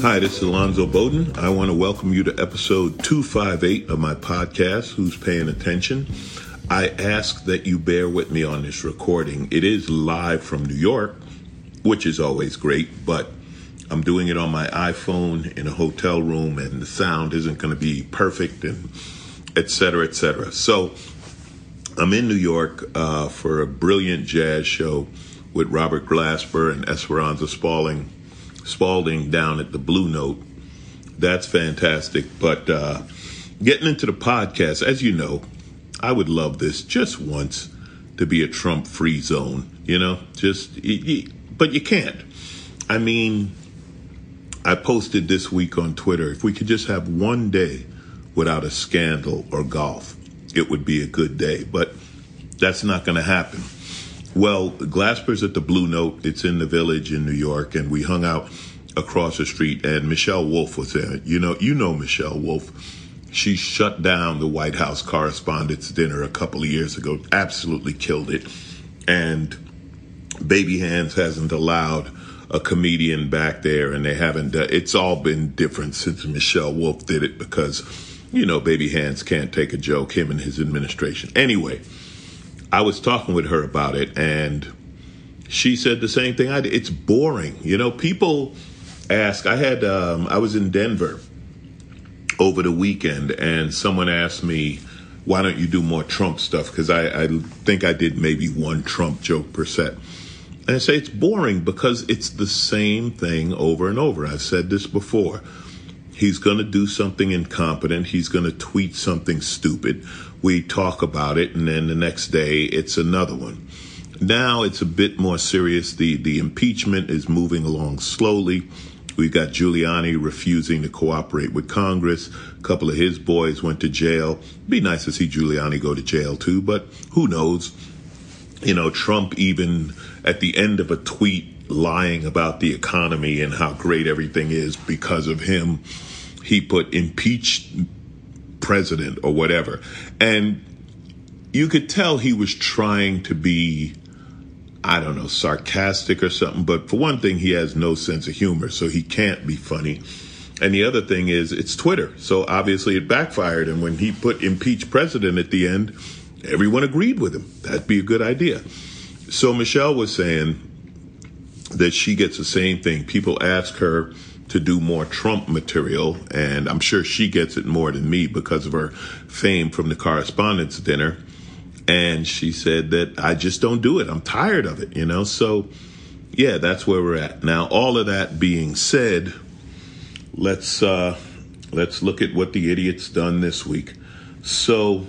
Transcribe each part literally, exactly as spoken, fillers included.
Hi, this is Alonzo Bowden. I want to welcome you to episode two fifty-eight of my podcast, Who's Paying Attention? I ask that you bear with me on this recording. It is live from New York, which is always great, but I'm doing it on my iPhone in a hotel room, and the sound isn't going to be perfect, and et cetera, et cetera. So I'm in New York uh, for a brilliant jazz show with Robert Glasper and Esperanza Spalding. Spalding down at the Blue Note. That's fantastic. But uh, getting into the podcast, as you know, I would love this just once to be a Trump-free zone, you know, just, but you can't. I mean, I posted this week on Twitter, if we could just have one day without a scandal or golf, it would be a good day. But that's not going to happen. Well, Glasper's at the Blue Note. It's in the Village in New York, and we hung out across the street, and Michelle Wolf was there. You know, you know Michelle Wolf. She shut down the White House Correspondents' Dinner a couple of years ago, absolutely killed it. And Baby Hands hasn't allowed a comedian back there, and they haven't. Uh, it's all been different since Michelle Wolf did it because, you know, Baby Hands can't take a joke, him and his administration. Anyway, I was talking with her about it, and she said the same thing I did. It's boring. You know, people ask. I had, um, I was in Denver over the weekend, and someone asked me, why don't you do more Trump stuff? Because I, I think I did maybe one Trump joke per set. And I say it's boring because it's the same thing over and over. I've said this before. He's going to do something incompetent. He's going to tweet something stupid. We talk about it, and then the next day it's another one. Now it's a bit more serious. The, the impeachment is moving along slowly. We've got Giuliani refusing to cooperate with Congress. A couple of his boys went to jail. It'd be nice to see Giuliani go to jail too, but who knows? You know, Trump even at the end of a tweet lying about the economy and how great everything is because of him, he put impeached president or whatever. And you could tell he was trying to be, I don't know, sarcastic or something. But for one thing, he has no sense of humor, so he can't be funny. And the other thing is it's Twitter. So obviously it backfired. And when he put impeached president at the end, everyone agreed with him. That'd be a good idea. So Michelle was saying that she gets the same thing. People ask her to do more Trump material, and I'm sure she gets it more than me because of her fame from the Correspondents' Dinner. And she said that I just don't do it. I'm tired of it, you know? So, yeah, that's where we're at. Now, all of that being said, let's uh, let's look at what the idiot's done this week. So,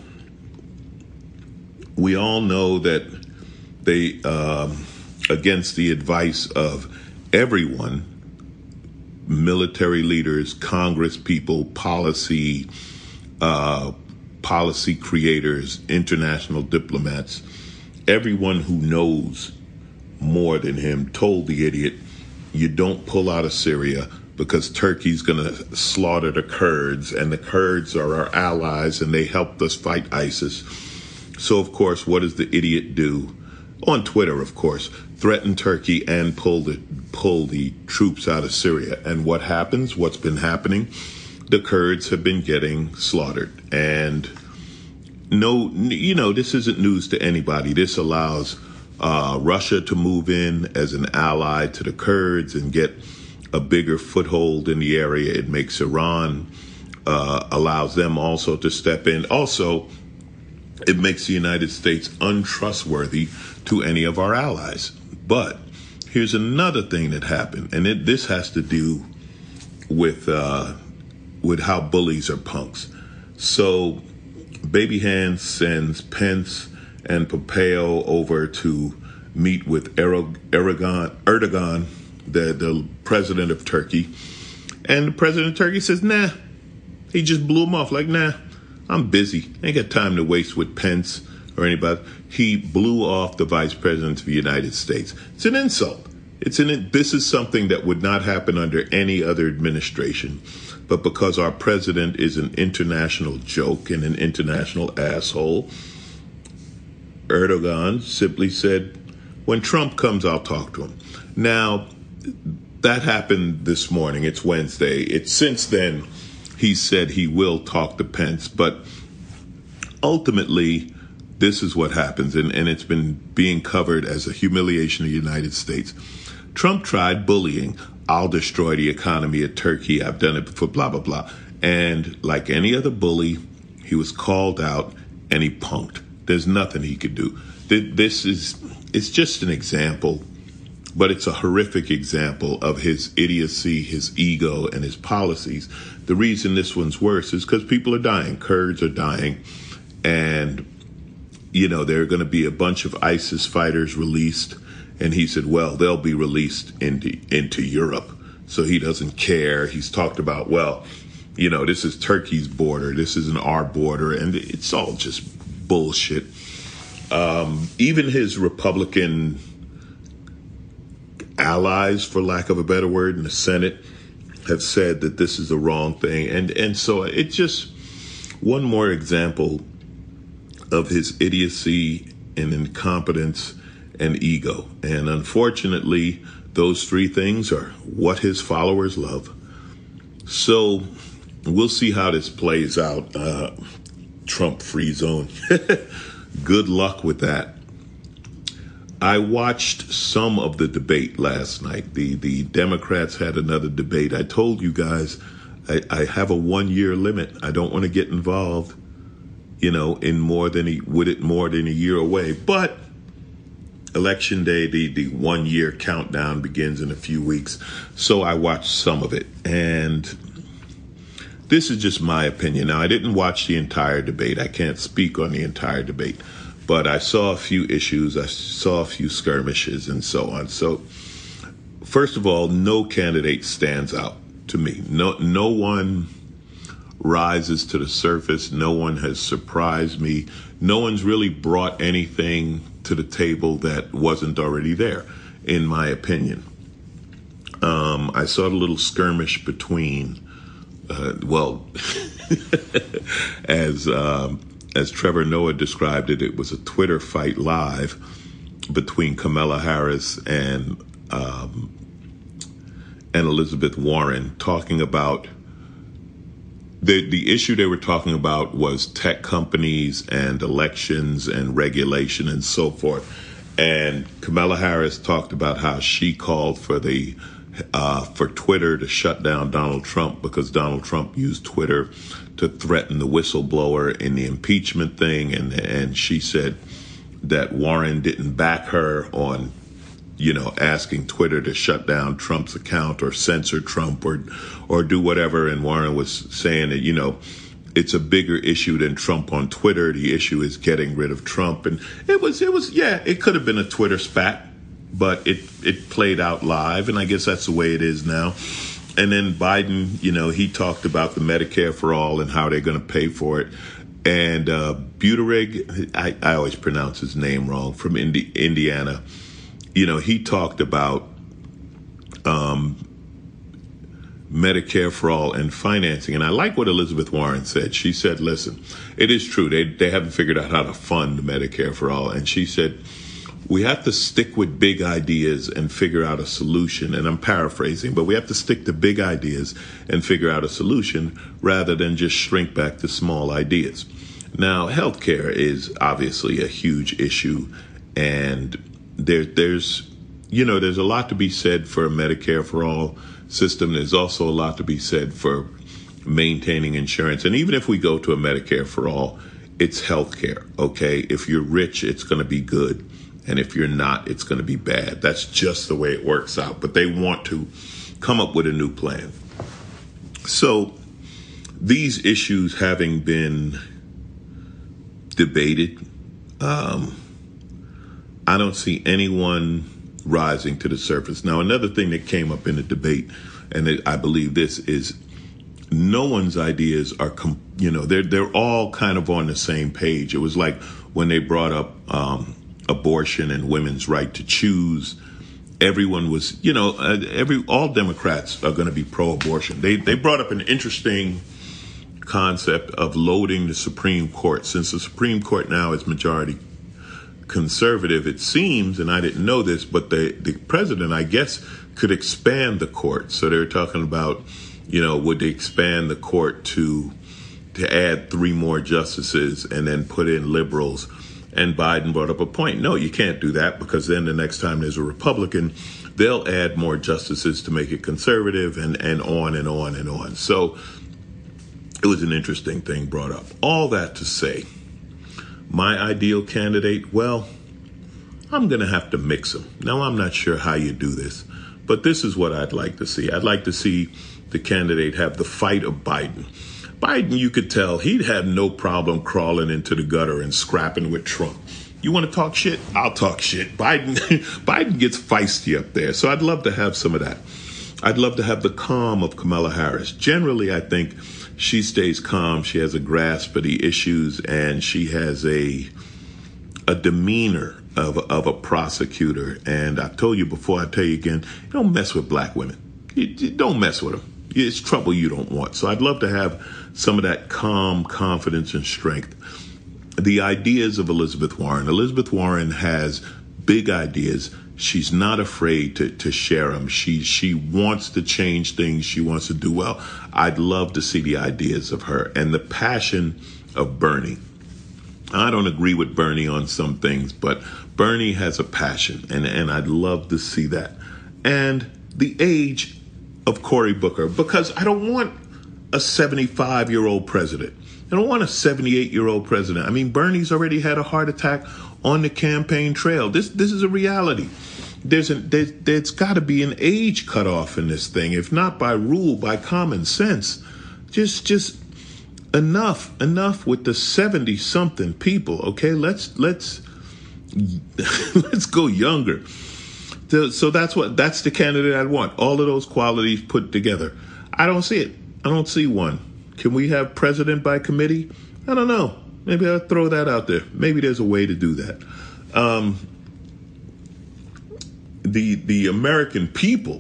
we all know that they, um, against the advice of everyone, military leaders, Congress people, policy, uh, policy creators, international diplomats, everyone who knows more than him told the idiot, you don't pull out of Syria because Turkey's going to slaughter the Kurds, and the Kurds are our allies and they helped us fight ISIS. So, of course, what does the idiot do? On Twitter, of course, threaten Turkey and pull the pull the troops out of Syria. And what happens? What's been happening? The Kurds have been getting slaughtered. And no, you know, this isn't news to anybody. This allows uh, Russia to move in as an ally to the Kurds and get a bigger foothold in the area. It makes Iran, uh, allows them also to step in. Also, it makes the United States untrustworthy to any of our allies. But here's another thing that happened, and it, this has to do with uh, with how bullies are punks. So Baby Hands sends Pence and Pompeo over to meet with Erdogan, Erdogan, the, the president of Turkey. And the president of Turkey says, nah. He just blew him off like, nah, I'm busy. I ain't got time to waste with Pence or anybody. He blew off the vice president of the United States. It's an insult. It's an, this is something that would not happen under any other administration. But because our president is an international joke and an international asshole, Erdogan simply said, when Trump comes, I'll talk to him. Now, that happened this morning. It's Wednesday. It's since then he said he will talk to Pence, but ultimately this is what happens, and, and it's been being covered as a humiliation of the United States. Trump tried bullying. I'll destroy the economy of Turkey. I've done it before, blah, blah, blah. And like any other bully, he was called out and he punked. There's nothing he could do. This is, it's just an example, but it's a horrific example of his idiocy, his ego, and his policies. The reason this one's worse is because people are dying. Kurds are dying. And, you know, there are going to be a bunch of ISIS fighters released. And he said, well, they'll be released into, into Europe. So he doesn't care. He's talked about, well, you know, this is Turkey's border. This isn't our border. And it's all just bullshit. Um, even his Republican allies, for lack of a better word, in the Senate have said that this is the wrong thing. And, and so it's just one more example of his idiocy and incompetence and ego. And unfortunately, those three things are what his followers love. So we'll see how this plays out. Uh, Trump free zone. Good luck with that. I watched some of the debate last night. The the Democrats had another debate. I told you guys I, I have a one year limit. I don't want to get involved, you know, in more than a, with it more than a year away. But Election Day, the, the one year countdown begins in a few weeks. So I watched some of it. And this is just my opinion. Now, I didn't watch the entire debate. I can't speak on the entire debate. But I saw a few issues. I saw a few skirmishes and so on. So, first of all, no candidate stands out to me. No, no one rises to the surface. No one has surprised me. No one's really brought anything to the table that wasn't already there, in my opinion. Um, I saw the little skirmish between, uh, well, as um, as Trevor Noah described it, it was a Twitter fight live between Kamala Harris and um, and Elizabeth Warren, talking about the the issue they were talking about was tech companies and elections and regulation and so forth. And Kamala Harris talked about how she called for the uh, for Twitter to shut down Donald Trump because Donald Trump used Twitter to threaten the whistleblower in the impeachment thing. And, and she said that Warren didn't back her on, you know, asking Twitter to shut down Trump's account or censor Trump or or do whatever. And Warren was saying that, you know, it's a bigger issue than Trump on Twitter. The issue is getting rid of Trump. And it was, it was, yeah, it could have been a Twitter spat, but it, it played out live. And I guess that's the way it is now. And then Biden, you know, he talked about the Medicare for all and how they're going to pay for it. And uh, Buttigieg, I, I always pronounce his name wrong, from Indi- Indiana, you know, he talked about um, Medicare for all and financing. And I like what Elizabeth Warren said. She said, listen, it is true. They, they haven't figured out how to fund Medicare for all. And she said, we have to stick with big ideas and figure out a solution. And I'm paraphrasing, but we have to stick to big ideas and figure out a solution rather than just shrink back to small ideas. Now, healthcare is obviously a huge issue, and there, there's, you know, there's a lot to be said for a Medicare for all system. There's also a lot to be said for maintaining insurance. And even if we go to a Medicare for all, it's healthcare, okay? If you're rich, it's going to be good. And if you're not, it's going to be bad. That's just the way it works out. But they want to come up with a new plan. So these issues having been debated, um, I don't see anyone rising to the surface. Now, another thing that came up in the debate, and it, I believe this, is no one's ideas are, com- you know, they're, they're all kind of on the same page. It was like when they brought up um, abortion and women's right to choose. Everyone was, you know, uh, every all Democrats are going to be pro-abortion. They they brought up an interesting concept of loading the Supreme Court. Since the Supreme Court now is majority conservative, it seems, and I didn't know this, but the, the president, I guess, could expand the court. So they were talking about, you know, would they expand the court to to add three more justices and then put in liberals? And Biden brought up a point. No, you can't do that, because then the next time there's a Republican, they'll add more justices to make it conservative, and, and on and on and on. So it was an interesting thing brought up. All that to say, my ideal candidate, well, I'm going to have to mix them. Now, I'm not sure how you do this, but this is what I'd like to see. I'd like to see the candidate have the fight of Biden. Biden, you could tell he'd have no problem crawling into the gutter and scrapping with Trump. You want to talk shit? I'll talk shit. Biden, Biden gets feisty up there. So I'd love to have some of that. I'd love to have the calm of Kamala Harris. Generally, I think she stays calm. She has a grasp of the issues, and she has a a demeanor of, of a prosecutor. And I told you before, I tell you again, you don't mess with black women. You, you don't mess with them. It's trouble you don't want. So I'd love to have some of that calm confidence and strength. The ideas of Elizabeth Warren. Elizabeth Warren has big ideas. She's not afraid to, to share them. She, she wants to change things. She wants to do well. I'd love to see the ideas of her and the passion of Bernie. I don't agree with Bernie on some things, but Bernie has a passion, and, and I'd love to see that. And the age of Cory Booker, because I don't want a seventy-five-year-old president. I don't want a seventy-eight-year-old president. I mean, Bernie's already had a heart attack on the campaign trail. This this is a reality. There's a, there, there's got to be an age cutoff in this thing, if not by rule, by common sense. Just just enough, enough with the seventy-something people. Okay, let's let's let's go younger. So that's what that's the candidate I'd want. All of those qualities put together. I don't see it. I don't see one. Can we have president by committee? I don't know. Maybe I'll throw that out there. Maybe there's a way to do that. Um, the the American people,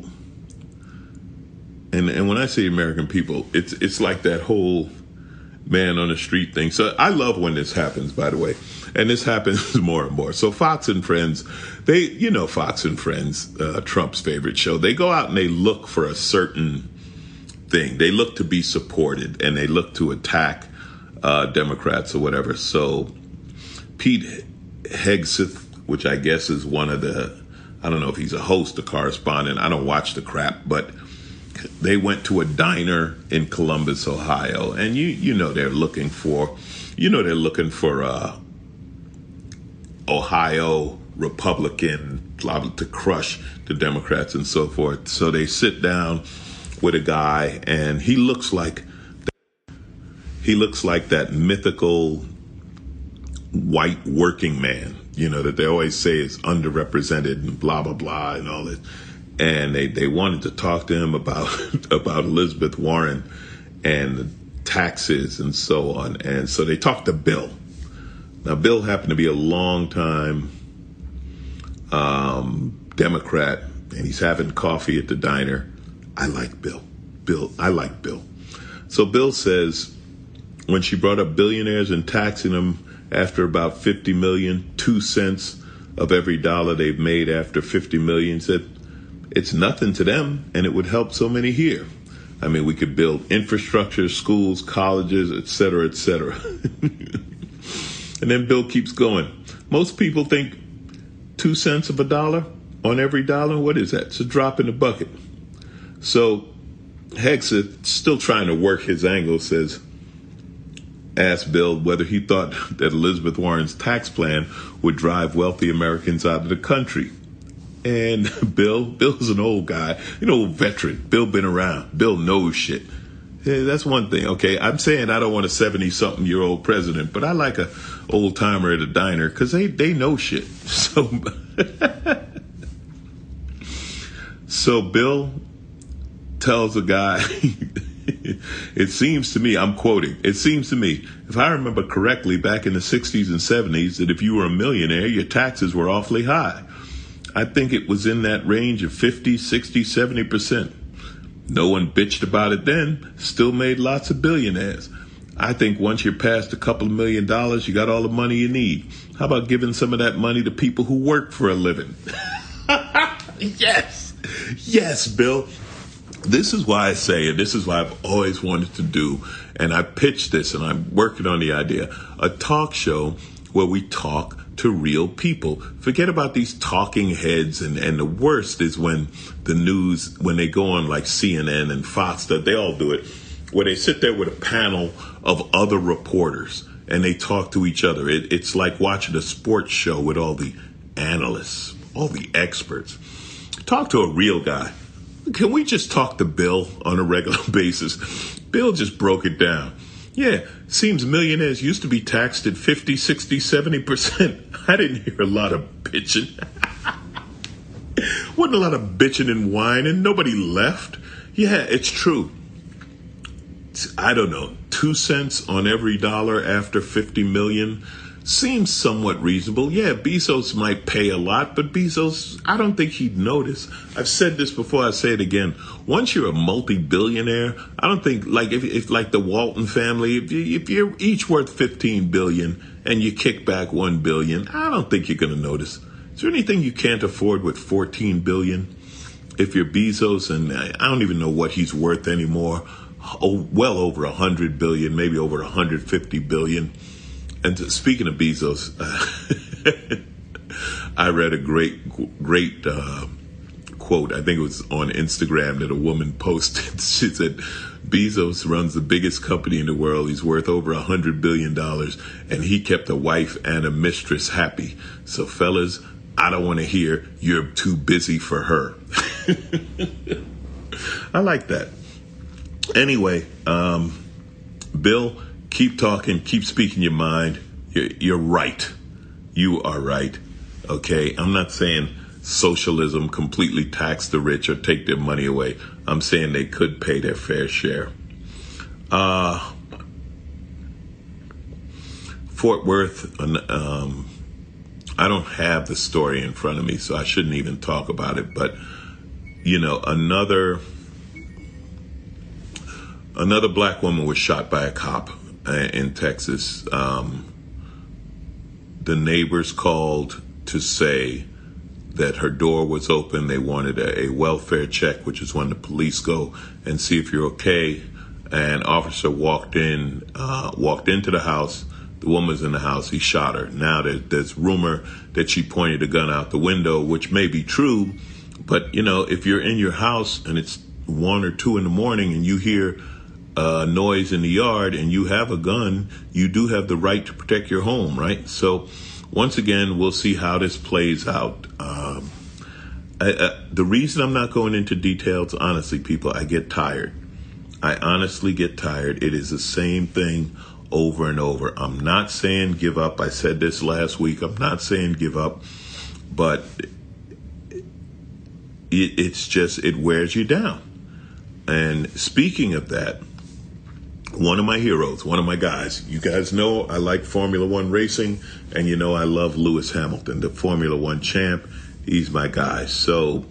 and and when I say American people, it's it's like that whole man on the street thing. So I love when this happens, by the way. And this happens more and more. So Fox and Friends, they, you know, Fox and Friends, uh, Trump's favorite show, they go out and they look for a certain thing. They look to be supported, and they look to attack uh, Democrats or whatever. So Pete Hegseth, which I guess is one of the, I don't know if he's a host or correspondent. I don't watch the crap, but they went to a diner in Columbus, Ohio, and you you know they're looking for, you know they're looking for uh, Ohio Republican to crush the Democrats and so forth. So they sit down with a guy, and he looks like he looks like that mythical white working man, you know, that they always say is underrepresented and blah blah blah and all this. And they, they wanted to talk to him about about Elizabeth Warren and taxes and so on. And so they talked to Bill. Now, Bill happened to be a long time um, Democrat, and he's having coffee at the diner. I like Bill. Bill, I like Bill. So Bill says, when she brought up billionaires and taxing them after about fifty million, two cents of every dollar they've made after fifty million, said, it's nothing to them, and it would help so many here. I mean, we could build infrastructure, schools, colleges, et cetera, et cetera. And then Bill keeps going. Most people think two cents of a dollar on every dollar, what is that? It's a drop in the bucket. So Hegseth, still trying to work his angle, says, asked Bill whether he thought that Elizabeth Warren's tax plan would drive wealthy Americans out of the country. And Bill, Bill's an old guy, an old veteran. Bill been around. Bill knows shit. Yeah, that's one thing. Okay, I'm saying I don't want a seventy-something-year-old president, but I like a old-timer at a diner because they, they know shit. So, so Bill tells a guy, it seems to me, I'm quoting, it seems to me, if I remember correctly, back in the sixties and seventies, that if you were a millionaire, your taxes were awfully high. I think it was in that range of fifty, sixty, seventy percent. No one bitched about it then, still made lots of billionaires. I think once you're past a couple of million dollars, you got all the money you need. How about giving some of that money to people who work for a living? Yes. Yes, Bill. This is why I say, and this is why I've always wanted to do, and I pitched this, and I'm working on the idea, a talk show where we talk to real people. Forget about these talking heads, and, and the worst is when the news, when they go on like C N N and Fox, they all do it, where they sit there with a panel of other reporters and they talk to each other. It, it's like watching a sports show with all the analysts, all the experts. Talk to a real guy. Can we just talk to Bill on a regular basis? Bill just broke it down. Yeah, seems millionaires used to be taxed at fifty, sixty, seventy percent. I didn't hear a lot of bitching. Wasn't a lot of bitching and whining. Nobody left. Yeah, it's true. I don't know, two cents on every dollar after fifty million seems somewhat reasonable. Yeah, Bezos might pay a lot, but Bezos, I don't think he'd notice. I've said this before, I say it again. Once you're a multi-billionaire, I don't think, like if, if like the Walton family, if, you, if you're each worth fifteen billion and you kick back one billion, I don't think you're going to notice. Is there anything you can't afford with fourteen billion? If you're Bezos, and I don't even know what he's worth anymore, oh, well over one hundred billion, maybe over one hundred fifty billion. And speaking of Bezos, uh, I read a great, great uh, quote. I think it was on Instagram that a woman posted. She said, Bezos runs the biggest company in the world. He's worth over one hundred billion dollars, and he kept a wife and a mistress happy. So, fellas, I don't want to hear you're too busy for her. I like that. Anyway, um, Bill, keep talking, keep speaking your mind. You're, you're right. You are right. Okay, I'm not saying socialism completely tax the rich or take their money away. I'm saying they could pay their fair share. Uh, Fort Worth, um, I don't have the story in front of me, so I shouldn't even talk about it. But, you know, another... Another black woman was shot by a cop in Texas. Um, the neighbors called to say that her door was open. They wanted a, a welfare check, which is when the police go and see if you're okay. An officer walked in, uh, walked into the house. The woman was in the house. He shot her. Now there, there's rumor that she pointed a gun out the window, which may be true. But, you know, if you're in your house and it's one or two in the morning and you hear Uh, noise in the yard and you have a gun, you do have the right to protect your home, right? So once again, we'll see how this plays out. Um, I, I, the reason I'm not going into details, honestly, people, I get tired. I honestly get tired. It is the same thing over and over. I'm not saying give up. I said this last week. I'm not saying give up, but it, it's just, it wears you down. And speaking of that, one of my heroes, one of my guys, you guys know I like Formula One racing, and you know I love Lewis Hamilton, the Formula One champ. He's my guy. So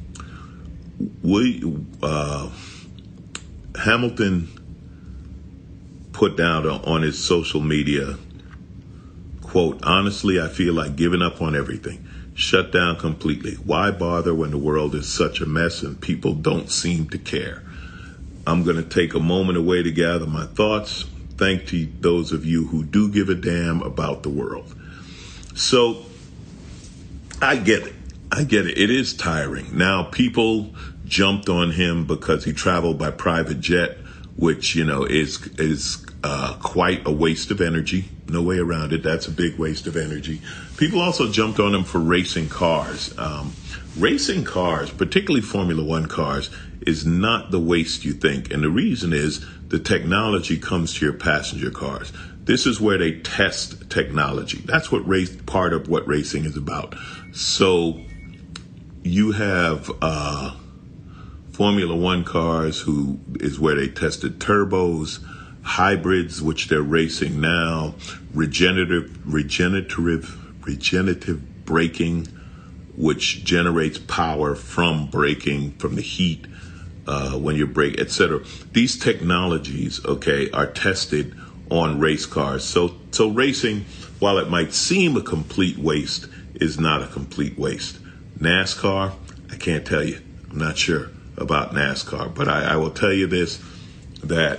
we, uh, Hamilton put down on his social media, quote, honestly, I feel like giving up on everything. Shut down completely. Why bother when the world is such a mess and people don't seem to care? I'm going to take a moment away to gather my thoughts. Thank to those of you who do give a damn about the world. So I get it. I get it. It is tiring. Now, people jumped on him because he traveled by private jet, which, you know, is is uh, quite a waste of energy. No way around it. That's a big waste of energy. People also jumped on him for racing cars. Um, racing cars, particularly Formula One cars, is not the waste you think. And the reason is the technology comes to your passenger cars. This is where they test technology. That's what race, part of what racing is about. So you have uh, Formula One cars, who is where they tested turbos, hybrids, which they're racing now, regenerative, regenerative, regenerative braking, which generates power from braking, from the heat, uh, when you brake, et cetera. These technologies, okay, are tested on race cars. So, so racing, while it might seem a complete waste, is not a complete waste. NASCAR, I can't tell you. I'm not sure about NASCAR, but I, I will tell you this, that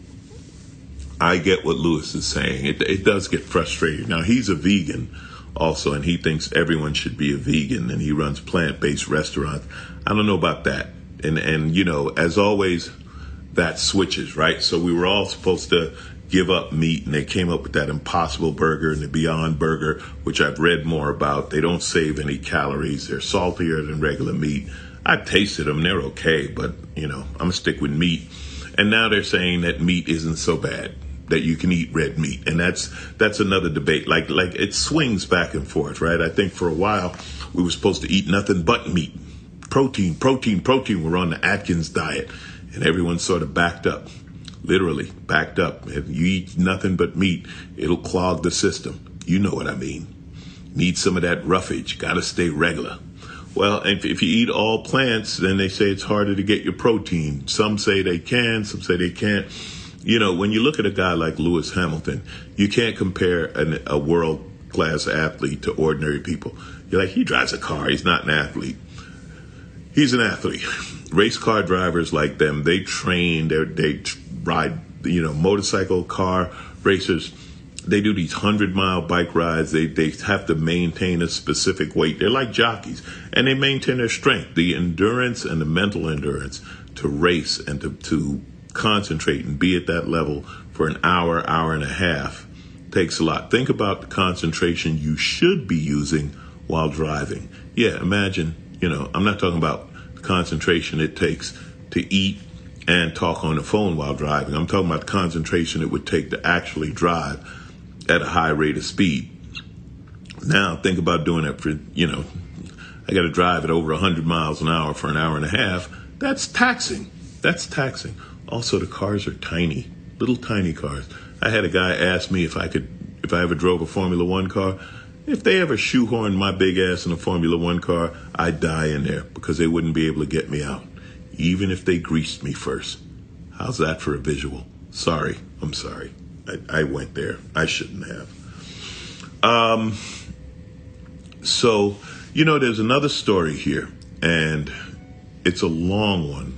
I get what Lewis is saying. It, it does get frustrating. Now, he's a vegan also, and he thinks everyone should be a vegan, and he runs plant-based restaurants. I don't know about that. And, and you know, as always, that switches, right? So we were all supposed to give up meat, and they came up with that Impossible Burger and the Beyond Burger, which I've read more about. They don't save any calories. They're saltier than regular meat. I've tasted them. They're okay, but, you know, I'm going to stick with meat. And now they're saying that meat isn't so bad, that you can eat red meat. And that's that's another debate. Like, like it swings back and forth, right? I think for a while we were supposed to eat nothing but meat. Protein, protein, protein. We're on the Atkins diet. And everyone sort of backed up, literally backed up. If you eat nothing but meat, it'll clog the system. You know what I mean. Need some of that roughage. Got to stay regular. Well, if, if you eat all plants, then they say it's harder to get your protein. Some say they can, some say they can't. You know, when you look at a guy like Lewis Hamilton, you can't compare an, a world-class athlete to ordinary people. You're like, he drives a car. He's not an athlete. He's an athlete. Race car drivers like them, they train, they they ride, you know, motorcycle, car racers. They do these hundred-mile bike rides. They they have to maintain a specific weight. They're like jockeys, and they maintain their strength, the endurance and the mental endurance to race and to, to concentrate and be at that level for an hour, hour and a half takes a lot. Think about the concentration you should be using while driving. Yeah, imagine, you know, I'm not talking about the concentration it takes to eat and talk on the phone while driving. I'm talking about the concentration it would take to actually drive at a high rate of speed. Now think about doing it for, you know, I got to drive at over one hundred miles an hour for an hour and a half. That's taxing. That's taxing. Also, the cars are tiny, little tiny cars. I had a guy ask me if I could, if I ever drove a Formula One car. If they ever shoehorned my big ass in a Formula One car, I'd die in there because they wouldn't be able to get me out, even if they greased me first. How's that for a visual? Sorry, I'm sorry. I, I went there. I shouldn't have. Um, so, you know, there's another story here, and it's a long one.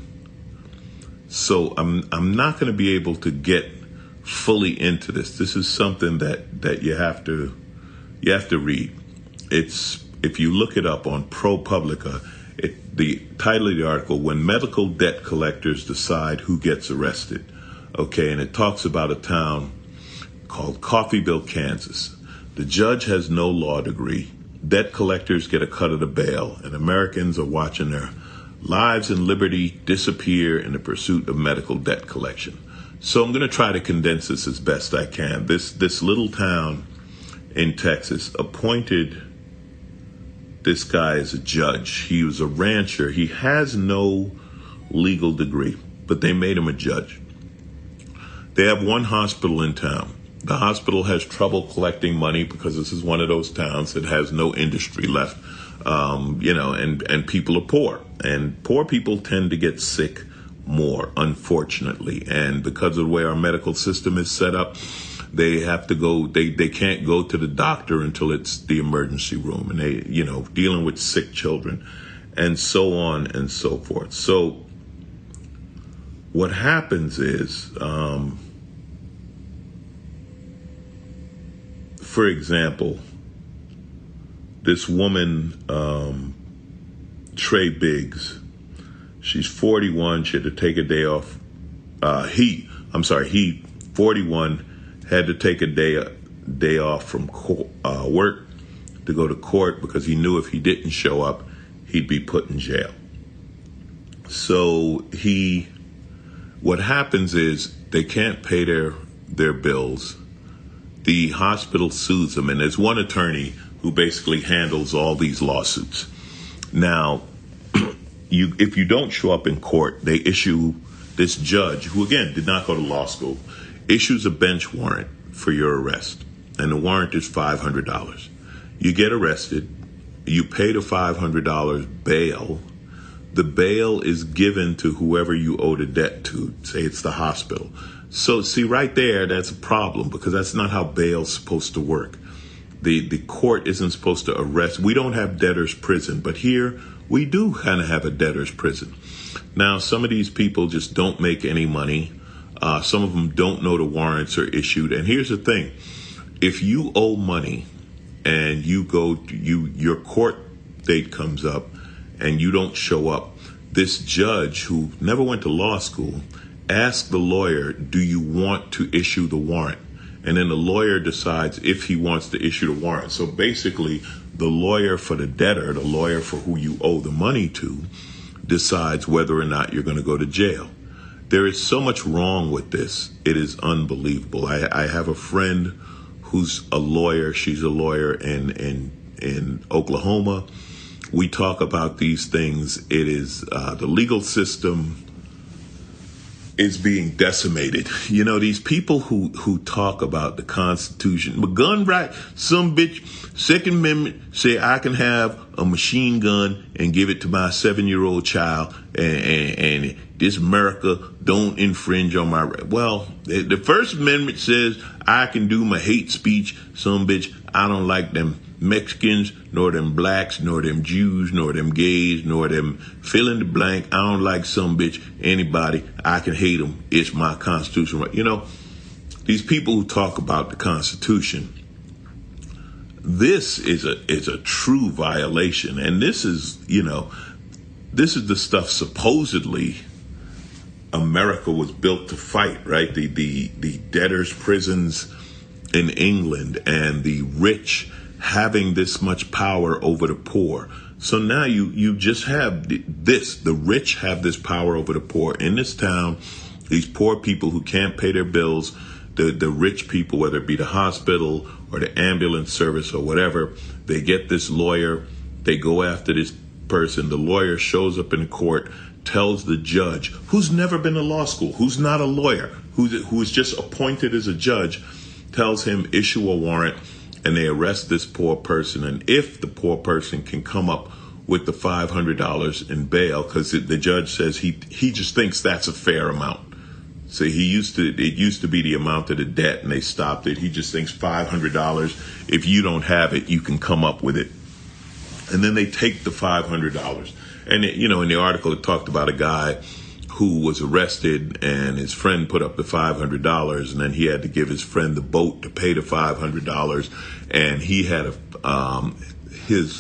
So I'm I'm not going to be able to get fully into this. This is something that, that you have to you have to read. It's if you look it up on ProPublica, it, the title of the article, When Medical Debt Collectors Decide Who Gets Arrested. Okay, and it talks about a town called Coffeyville, Kansas. The judge has no law degree. Debt collectors get a cut of the bail, and Americans are watching their lives and liberty disappear in the pursuit of medical debt collection. So I'm going to try to condense this as best I can. This this little town in Texas appointed this guy as a judge. He was a rancher. He has no legal degree, but they made him a judge. They have one hospital in town. The hospital has trouble collecting money because this is one of those towns that has no industry left, um, you know, and, and people are poor. And poor people tend to get sick more, unfortunately. And because of the way our medical system is set up, they have to go, they, they can't go to the doctor until it's the emergency room. And they, you know, dealing with sick children and so on and so forth. So what happens is, um, for example, this woman, um, Trey Biggs, she's forty-one. She had to take a day off. Uh, he, I'm sorry, he, forty-one, had to take a day day off from co- uh, work to go to court because he knew if he didn't show up, he'd be put in jail. So he, what happens is they can't pay their their bills. The hospital sues them, and there's one attorney who basically handles all these lawsuits. Now, you if you don't show up in court, they issue, this judge, who again did not go to law school, issues a bench warrant for your arrest. And the warrant is five hundred dollars. You get arrested, you pay the five hundred dollars bail, the bail is given to whoever you owe the debt to. Say it's the hospital. So see, right there, that's a problem, because that's not how bail's supposed to work. The the court isn't supposed to arrest. We don't have debtor's prison, but here we do kind of have a debtor's prison. Now, some of these people just don't make any money. Uh, some of them don't know the warrants are issued. And here's the thing. If you owe money and you go, to, you your court date comes up and you don't show up, this judge who never went to law school asks the lawyer, do you want to issue the warrant? And then the lawyer decides if he wants to issue the warrant. So basically, the lawyer for the debtor, the lawyer for who you owe the money to, decides whether or not you're going to go to jail. There is so much wrong with this. It is unbelievable. I, I have a friend who's a lawyer. She's a lawyer in, in, in Oklahoma. We talk about these things. It is uh, the legal system is being decimated. You know, these people who, who talk about the Constitution, but gun right, some bitch, Second Amendment say I can have a machine gun and give it to my seven-year-old child, and, and, and this America don't infringe on my right. Well, the, the First Amendment says I can do my hate speech. Some bitch, I don't like them Mexicans, nor them blacks, nor them Jews, nor them gays, nor them fill in the blank. I don't like some bitch, anybody. I can hate them. It's my Constitution. Right? You know, these people who talk about the Constitution, this is a is a true violation. And this is, you know, this is the stuff supposedly America was built to fight, right? The the the debtors' prisons in England and the rich having this much power over the poor. So now you, you just have this, the rich have this power over the poor. In this town, these poor people who can't pay their bills, the, the rich people, whether it be the hospital or the ambulance service or whatever, they get this lawyer, they go after this person. The lawyer shows up in court, tells the judge, who's never been to law school, who's not a lawyer, who's, who is just appointed as a judge, tells him issue a warrant, and they arrest this poor person. And if the poor person can come up with the five hundred dollars in bail, because the judge says he he just thinks that's a fair amount. So he used to, it used to be the amount of the debt, and they stopped it. He just thinks five hundred dollars. If you don't have it, you can come up with it. And then they take the five hundred dollars. And, it, you know, in the article, it talked about a guy who was arrested, and his friend put up the five hundred dollars, and then he had to give his friend the boat to pay the five hundred dollars. And he had a, um, his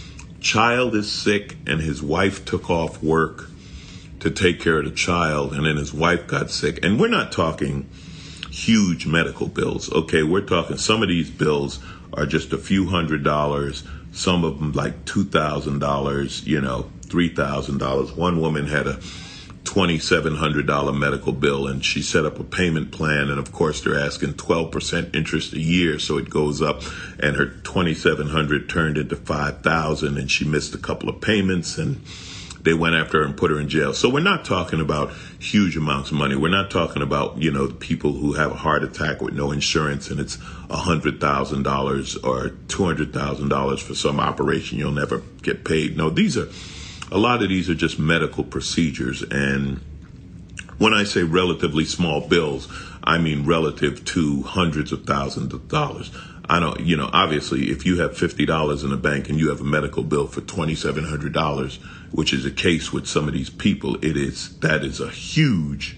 child is sick, and his wife took off work to take care of the child, and then his wife got sick. And we're not talking huge medical bills, okay? We're talking, some of these bills are just a few hundred dollars, some of them like two thousand dollars, you know, three thousand dollars. One woman had a twenty-seven hundred dollars medical bill, and she set up a payment plan, and of course they're asking twelve percent interest a year, so it goes up, and her twenty-seven hundred dollars turned into five thousand dollars, and she missed a couple of payments, and they went after her and put her in jail. So we're not talking about huge amounts of money. We're not talking about, you know, people who have a heart attack with no insurance, and it's one hundred thousand dollars or two hundred thousand dollars for some operation you'll never get paid. No, these are A lot of these are just medical procedures. And when I say relatively small bills, I mean relative to hundreds of thousands of dollars. I don't, you know, obviously, if you have fifty dollars in the bank and you have a medical bill for twenty-seven hundred dollars, which is the case with some of these people, it is, that is a huge,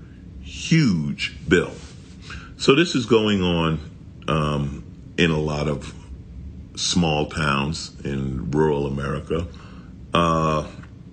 huge bill. So this is going on um, in a lot of small towns in rural America. Uh,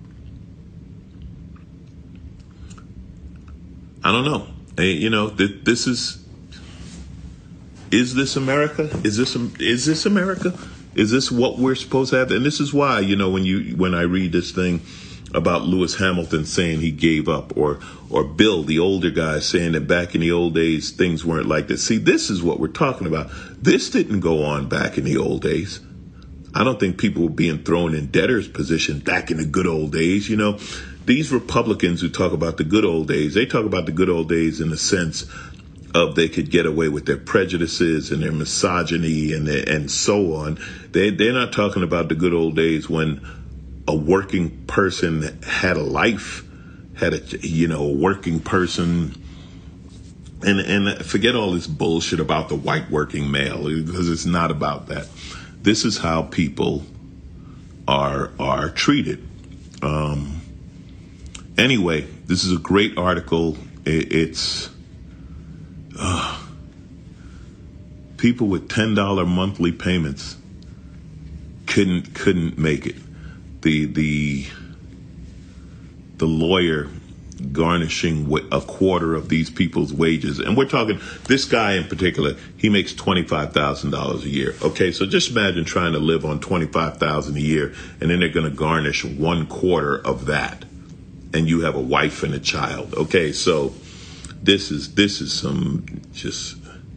I don't know. Hey, you know, th- this is, is this America? Is this, is this America? Is this what we're supposed to have? And this is why, you know, when you, when I read this thing about Lewis Hamilton saying he gave up, or, or Bill, the older guy, saying that back in the old days, things weren't like this. See, this is what we're talking about. This didn't go on back in the old days. I don't think people were being thrown in debtor's position back in the good old days. You know, these Republicans who talk about the good old days, they talk about the good old days in the sense of they could get away with their prejudices and their misogyny and their, and so on. They, they're not talking about the good old days when a working person had a life, had a, you know, a working person. And and forget all this bullshit about the white working male, because it's not about that. This is how people are are treated. Um, anyway, this is a great article. It, it's uh, people with ten dollars monthly payments couldn't couldn't make it. The the the lawyer garnishing a quarter of these people's wages. And we're talking, this guy in particular, he makes twenty-five thousand dollars a year. Okay, so just imagine trying to live on twenty-five thousand dollars a year, and then they're going to garnish one quarter of that. And you have a wife and a child. Okay, so this is this is some just,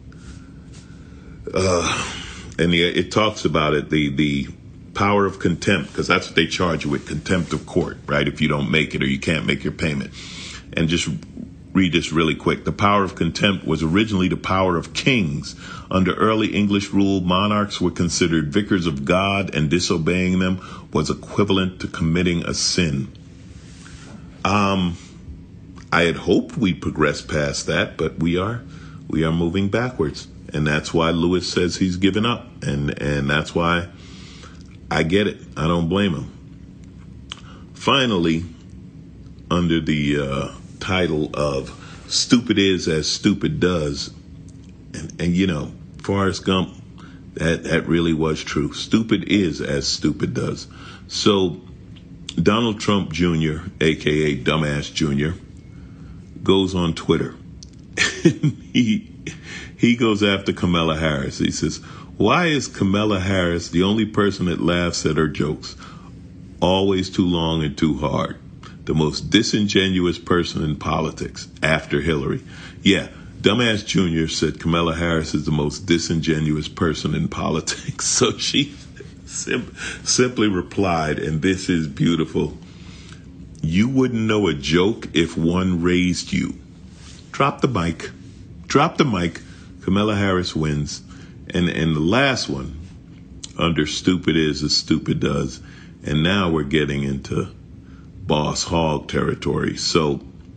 uh, and the, it talks about it, the the power of contempt, because that's what they charge you with, contempt of court, right? If you don't make it or you can't make your payment. And just read this really quick. The power of contempt was originally the power of kings. Under early English rule, monarchs were considered vicars of God, and disobeying them was equivalent to committing a sin. Um, I had hoped we'd progress past that, but we are, we are moving backwards. And that's why Lewis says he's given up. And, and that's why I get it. I don't blame him. Finally, under the uh, title of Stupid Is As Stupid Does, and, and you know, Forrest Gump, that, that really was true. Stupid is as stupid does. So Donald Trump Junior, a k a. Dumbass Junior, goes on Twitter. he, he goes after Kamala Harris. He says, "Why is Kamala Harris the only person that laughs at her jokes? Always too long and too hard. The most disingenuous person in politics after Hillary." Yeah, Dumbass Junior said Kamala Harris is the most disingenuous person in politics. So she sim- simply replied, and this is beautiful: "You wouldn't know a joke if one raised you." Drop the mic. Drop the mic. Kamala Harris wins. And and the last one, under Stupid Is As Stupid Does. And now we're getting into boss hog territory. So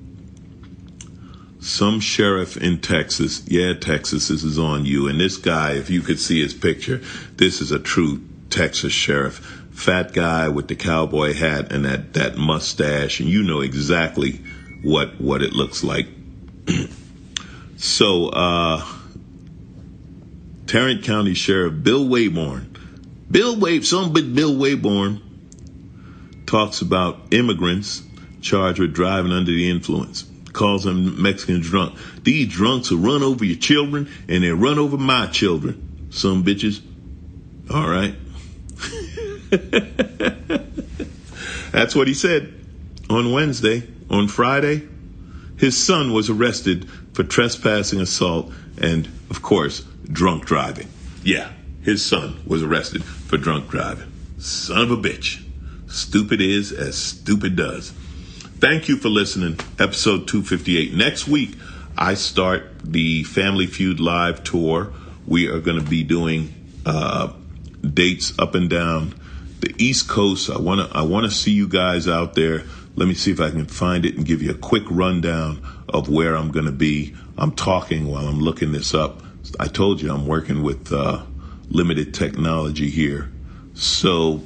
some sheriff in Texas, yeah, Texas, this is on you. And this guy, if you could see his picture, this is a true Texas sheriff. Fat guy with the cowboy hat and that, that mustache. And you know exactly what, what it looks like. So, uh, Tarrant County Sheriff Bill Wayborn, Bill Way, some big Bill Wayborn talks about immigrants charged with driving under the influence. Calls them Mexicans drunk. These drunks will run over your children, and they run over my children. Some bitches. All right. That's what he said on Wednesday. On Friday, his son was arrested for trespassing, assault, and, of course, drunk driving. Yeah, his son was arrested for drunk driving. Son of a bitch. Stupid is as stupid does. Thank you for listening. Episode two fifty-eight. Next week, I start the Family Feud Live tour. We are going to be doing uh, dates up and down the East Coast. I want to I want to see you guys out there. Let me see if I can find it and give you a quick rundown of where I'm going to be. I'm talking while I'm looking this up. I told you I'm working with uh, limited technology here. So,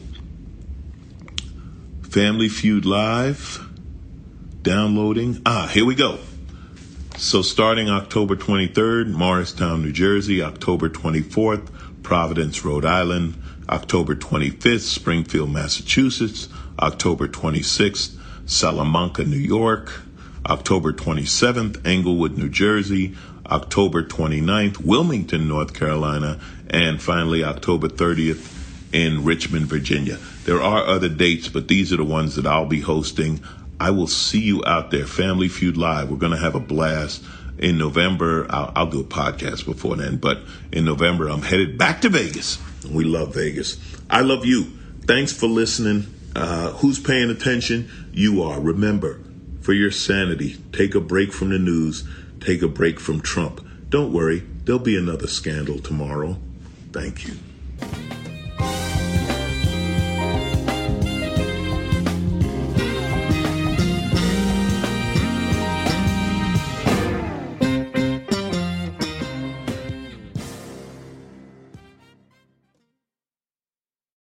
Family Feud Live, downloading. Ah, here we go. So starting October twenty-third, Morristown, New Jersey. October twenty-fourth, Providence, Rhode Island. October twenty-fifth, Springfield, Massachusetts. October twenty-sixth, Salamanca, New York. October twenty-seventh, Englewood, New Jersey. October twenty-ninth, Wilmington, North Carolina. And finally, October thirtieth, in Richmond, Virginia. There are other dates, but these are the ones that I'll be hosting. I will see you out there. Family Feud Live. We're going to have a blast. In November, I'll, I'll do a podcast before then, but in November, I'm headed back to Vegas. We love Vegas. I love you. Thanks for listening. Uh, who's paying attention? You are. Remember, for your sanity, take a break from the news. Take a break from Trump. Don't worry. There'll be another scandal tomorrow. Thank you.